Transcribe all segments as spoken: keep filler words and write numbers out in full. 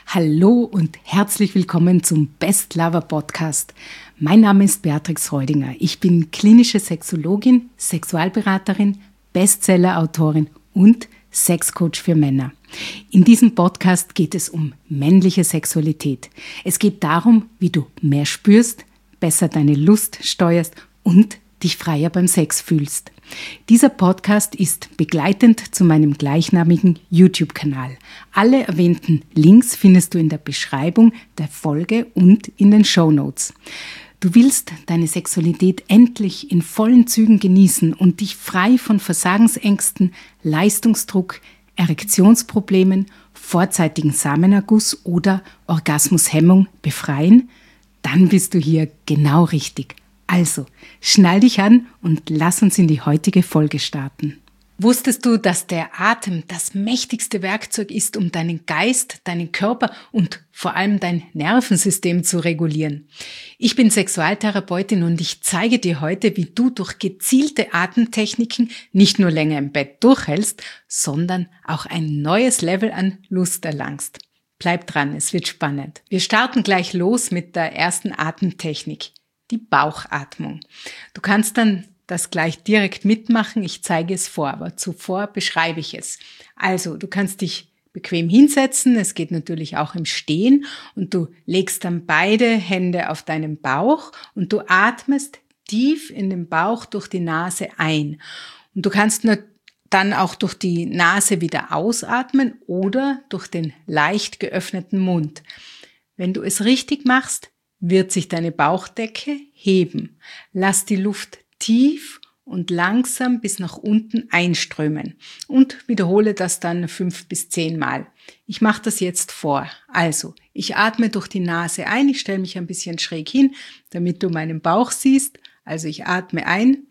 Hallo und herzlich willkommen zum Best Lover Podcast. Mein Name ist Beatrix Reudinger. Ich bin klinische Sexologin, Sexualberaterin, Bestseller-Autorin und Sexcoach für Männer. In diesem Podcast geht es um männliche Sexualität. Es geht darum, wie du mehr spürst, besser deine Lust steuerst und dich freier beim Sex fühlst. Dieser Podcast ist begleitend zu meinem gleichnamigen YouTube-Kanal. Alle erwähnten Links findest du in der Beschreibung der Folge und in den Shownotes. Du willst deine Sexualität endlich in vollen Zügen genießen und dich frei von Versagensängsten, Leistungsdruck, Erektionsproblemen, vorzeitigen Samenerguss oder Orgasmushemmung befreien? Dann bist du hier genau richtig. Also, schnall dich an und lass uns in die heutige Folge starten. Wusstest du, dass der Atem das mächtigste Werkzeug ist, um deinen Geist, deinen Körper und vor allem dein Nervensystem zu regulieren? Ich bin Sexualtherapeutin und ich zeige dir heute, wie du durch gezielte Atemtechniken nicht nur länger im Bett durchhältst, sondern auch ein neues Level an Lust erlangst. Bleib dran, es wird spannend. Wir starten gleich los mit der ersten Atemtechnik. Die Bauchatmung. Du kannst dann das gleich direkt mitmachen. Ich zeige es vor, aber zuvor beschreibe ich es. Also, du kannst dich bequem hinsetzen. Es geht natürlich auch im Stehen und du legst dann beide Hände auf deinen Bauch und du atmest tief in den Bauch durch die Nase ein. Und du kannst nur dann auch durch die Nase wieder ausatmen oder durch den leicht geöffneten Mund. Wenn du es richtig machst, wird sich deine Bauchdecke heben. Lass die Luft tief und langsam bis nach unten einströmen und wiederhole das dann fünf bis zehn Mal. Ich mache das jetzt vor. Also, ich atme durch die Nase ein, ich stelle mich ein bisschen schräg hin, damit du meinen Bauch siehst. Also ich atme ein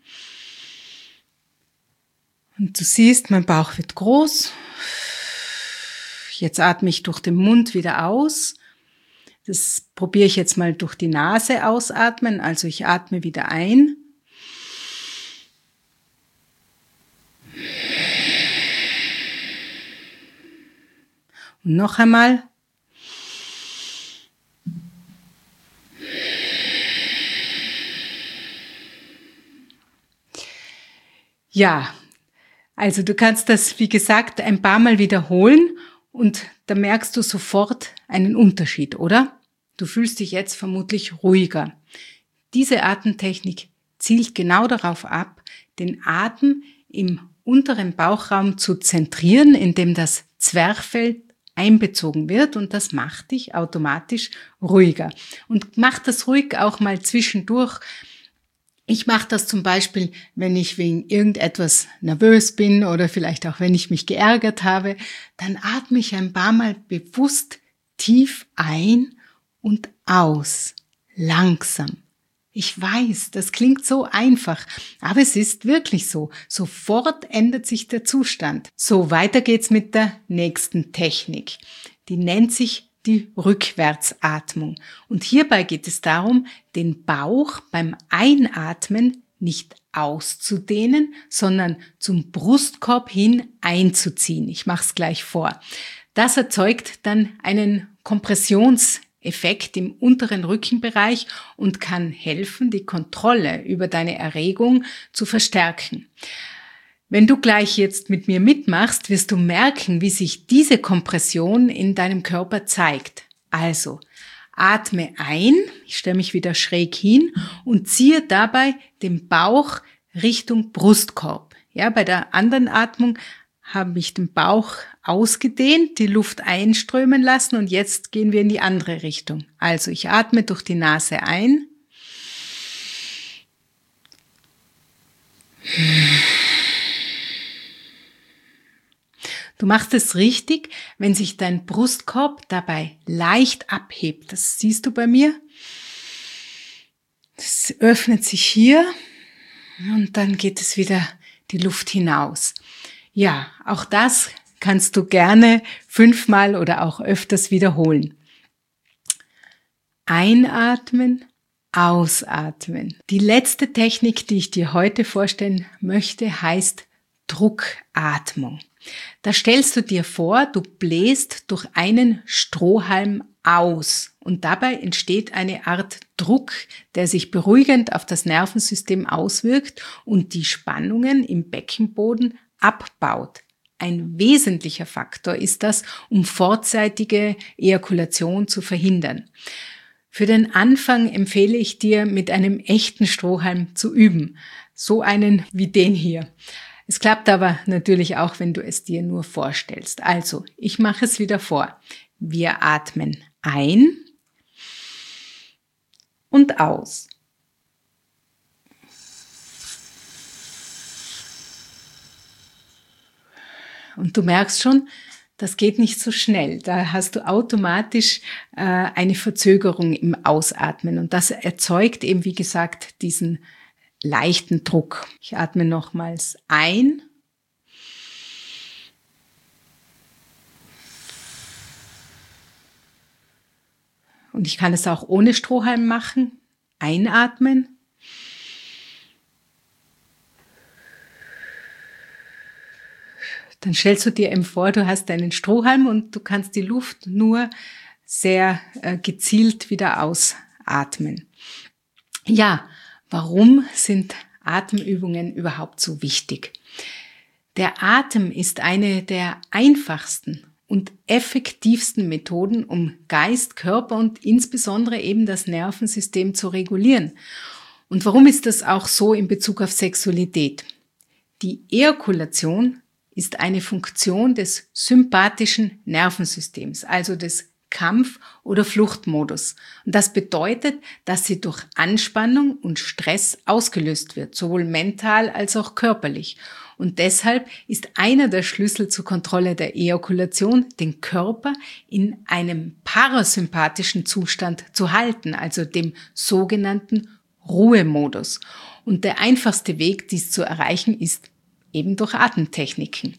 und du siehst, mein Bauch wird groß. Jetzt atme ich durch den Mund wieder aus. Das probiere ich jetzt mal durch die Nase ausatmen. Also ich atme wieder ein. Und noch einmal. Ja, also du kannst das, wie gesagt, ein paar Mal wiederholen und da merkst du sofort einen Unterschied, oder? Du fühlst dich jetzt vermutlich ruhiger. Diese Atemtechnik zielt genau darauf ab, den Atem im unteren Bauchraum zu zentrieren, indem das Zwerchfell einbezogen wird und das macht dich automatisch ruhiger. Und mach das ruhig auch mal zwischendurch. Ich mache das zum Beispiel, wenn ich wegen irgendetwas nervös bin oder vielleicht auch, wenn ich mich geärgert habe, dann atme ich ein paar Mal bewusst tief ein und aus, langsam. Ich weiß, das klingt so einfach, aber es ist wirklich so. Sofort ändert sich der Zustand. So, weiter geht's mit der nächsten Technik. Die nennt sich die Rückwärtsatmung. Und hierbei geht es darum, den Bauch beim Einatmen nicht auszudehnen, sondern zum Brustkorb hin einzuziehen. Ich mache es gleich vor. Das erzeugt dann einen Kompressionseffekt im unteren Rückenbereich und kann helfen, die Kontrolle über deine Erregung zu verstärken. Wenn du gleich jetzt mit mir mitmachst, wirst du merken, wie sich diese Kompression in deinem Körper zeigt. Also, atme ein, ich stelle mich wieder schräg hin und ziehe dabei den Bauch Richtung Brustkorb. Ja, bei der anderen Atmung habe ich den Bauch ausgedehnt, die Luft einströmen lassen und jetzt gehen wir in die andere Richtung. Also ich atme durch die Nase ein. Du machst es richtig, wenn sich dein Brustkorb dabei leicht abhebt. Das siehst du bei mir. Es öffnet sich hier und dann geht es wieder die Luft hinaus. Ja, auch das kannst du gerne fünfmal oder auch öfters wiederholen. Einatmen, ausatmen. Die letzte Technik, die ich dir heute vorstellen möchte, heißt Druckatmung. Da stellst du dir vor, du bläst durch einen Strohhalm aus und dabei entsteht eine Art Druck, der sich beruhigend auf das Nervensystem auswirkt und die Spannungen im Beckenboden abbaut. Ein wesentlicher Faktor ist das, um vorzeitige Ejakulation zu verhindern. Für den Anfang empfehle ich dir, mit einem echten Strohhalm zu üben. So einen wie den hier. Es klappt aber natürlich auch, wenn du es dir nur vorstellst. Also, ich mache es wieder vor. Wir atmen ein und aus. Und du merkst schon, das geht nicht so schnell. Da hast du automatisch äh, eine Verzögerung im Ausatmen. Und das erzeugt eben, wie gesagt, diesen leichten Druck. Ich atme nochmals ein. Und ich kann es auch ohne Strohhalm machen. Einatmen. Dann stellst du dir eben vor, du hast einen Strohhalm und du kannst die Luft nur sehr äh, gezielt wieder ausatmen. Ja, warum sind Atemübungen überhaupt so wichtig? Der Atem ist eine der einfachsten und effektivsten Methoden, um Geist, Körper und insbesondere eben das Nervensystem zu regulieren. Und warum ist das auch so in Bezug auf Sexualität? Die Ejakulation ist eine Funktion des sympathischen Nervensystems, also des Kampf- oder Fluchtmodus. Und das bedeutet, dass sie durch Anspannung und Stress ausgelöst wird, sowohl mental als auch körperlich. Und deshalb ist einer der Schlüssel zur Kontrolle der Ejakulation, den Körper in einem parasympathischen Zustand zu halten, also dem sogenannten Ruhemodus. Und der einfachste Weg, dies zu erreichen, ist eben durch Atemtechniken.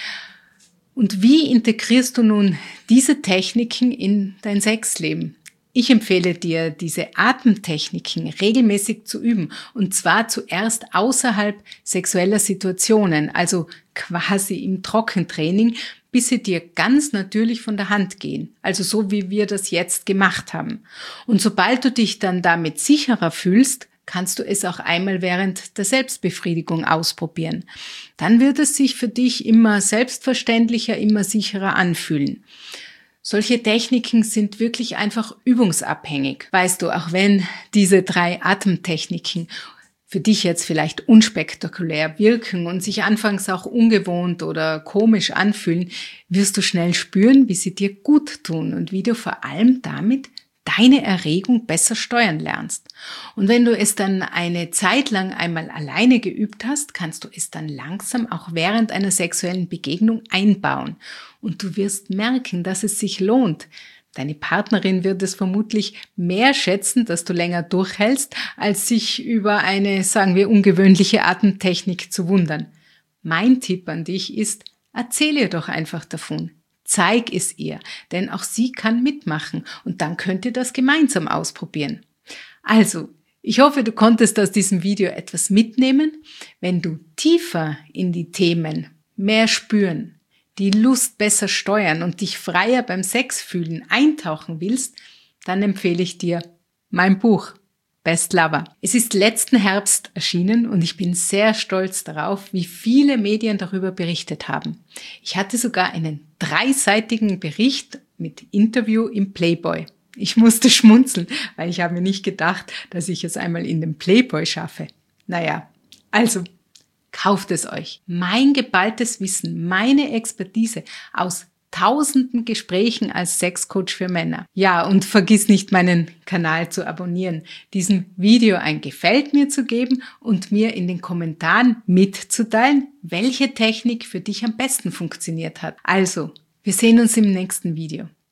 Und wie integrierst du nun diese Techniken in dein Sexleben? Ich empfehle dir, diese Atemtechniken regelmäßig zu üben, und zwar zuerst außerhalb sexueller Situationen, also quasi im Trockentraining, bis sie dir ganz natürlich von der Hand gehen, also so wie wir das jetzt gemacht haben. Und sobald du dich dann damit sicherer fühlst, kannst du es auch einmal während der Selbstbefriedigung ausprobieren. Dann wird es sich für dich immer selbstverständlicher, immer sicherer anfühlen. Solche Techniken sind wirklich einfach übungsabhängig. Weißt du, auch wenn diese drei Atemtechniken für dich jetzt vielleicht unspektakulär wirken und sich anfangs auch ungewohnt oder komisch anfühlen, wirst du schnell spüren, wie sie dir gut tun und wie du vor allem damit deine Erregung besser steuern lernst. Und wenn du es dann eine Zeit lang einmal alleine geübt hast, kannst du es dann langsam auch während einer sexuellen Begegnung einbauen. Und du wirst merken, dass es sich lohnt. Deine Partnerin wird es vermutlich mehr schätzen, dass du länger durchhältst, als sich über eine, sagen wir, ungewöhnliche Atemtechnik zu wundern. Mein Tipp an dich ist, erzähl ihr doch einfach davon. Zeig es ihr, denn auch sie kann mitmachen und dann könnt ihr das gemeinsam ausprobieren. Also, ich hoffe, du konntest aus diesem Video etwas mitnehmen. Wenn du tiefer in die Themen mehr spüren, die Lust besser steuern und dich freier beim Sex fühlen eintauchen willst, dann empfehle ich dir mein Buch Best Lover. Es ist letzten Herbst erschienen und ich bin sehr stolz darauf, wie viele Medien darüber berichtet haben. Ich hatte sogar einen dreiseitigen Bericht mit Interview im Playboy. Ich musste schmunzeln, weil ich habe mir nicht gedacht, dass ich es einmal in den Playboy schaffe. Naja, also kauft es euch. Mein geballtes Wissen, meine Expertise aus tausenden Gesprächen als Sexcoach für Männer. Ja, und vergiss nicht, meinen Kanal zu abonnieren, diesem Video ein Gefällt mir zu geben und mir in den Kommentaren mitzuteilen, welche Technik für dich am besten funktioniert hat. Also, wir sehen uns im nächsten Video.